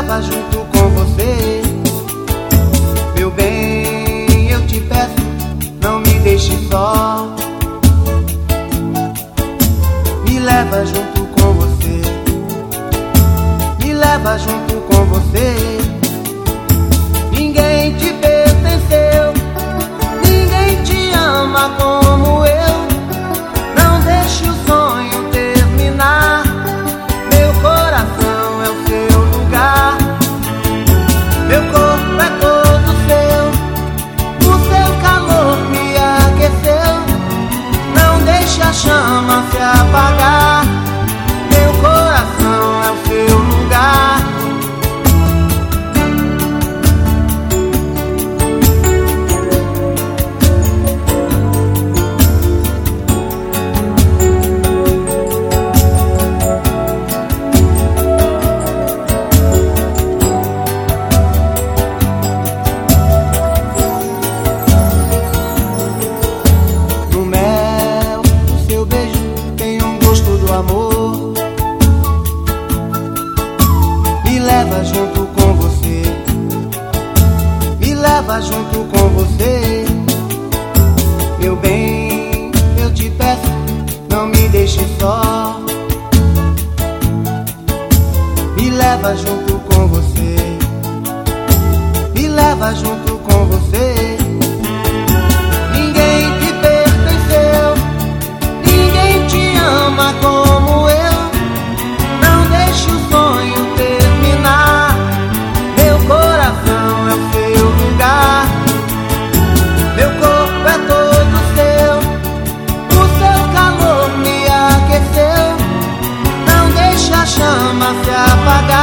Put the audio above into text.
leva junto com você. Meu bem, eu te peço, não me deixe só. Me leva junto com você. Me leva junto com você. Ninguém te pertenceu, ninguém te ama como eu. Não deixe o sonho terminar. Meu coração é o seu lugar. Meu corpo é todo seu. O seu calor me aqueceu. Não deixe a chama se apagar. Meu coração é o seu lugar. Amor, me leva junto com você. Me leva junto com você. Meu bem, eu te peço, não me deixe só. Me leva junto com você. Me leva junto com você. Ninguém te pertenceu, ninguém te ama como eu. Não deixe o sonho terminar. Meu coração é o seu lugar. Meu corpo é todo seu. O seu calor me aqueceu. Não deixe a chama se apagar.